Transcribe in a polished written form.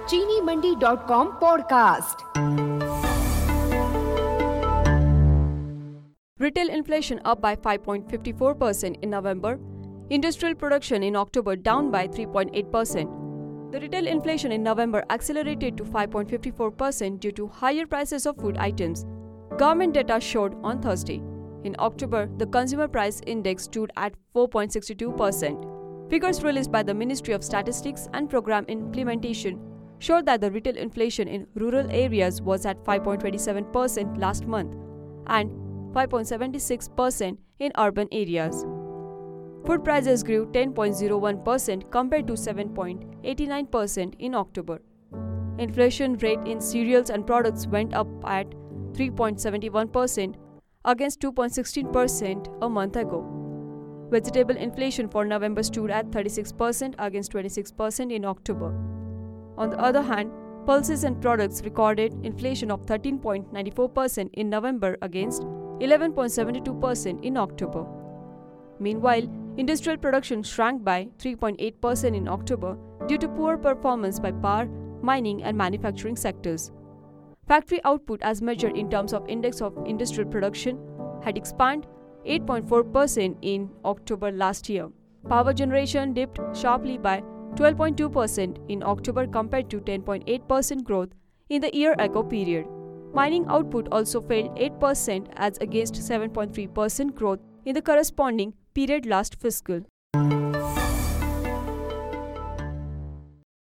चीनीमंडी.com podcast. Retail inflation up by 5.54% in November. Industrial production in October down by 3.8%. The retail inflation in November accelerated to 5.54% due to higher prices of food items. Government data showed on Thursday. In October, the consumer price index stood at 4.62%. Figures released by the Ministry of Statistics and Program Implementation showed that the retail inflation in rural areas was at 5.27% last month and 5.76% in urban areas. Food prices grew 10.01% compared to 7.89% in October. Inflation rate in cereals and products went up at 3.71% against 2.16% a month ago. Vegetable inflation for November stood at 36% against 26% in October. On the other hand, pulses and products recorded inflation of 13.94% in November against 11.72% in October. Meanwhile, industrial production shrank by 3.8% in October due to poor performance by power, mining and manufacturing sectors. Factory output as measured in terms of index of industrial production had expanded 8.4% in October last year. Power generation dipped sharply by 12.2% in October compared to 10.8% growth in the year-ago period. Mining output also fell 8% as against 7.3% growth in the corresponding period last fiscal.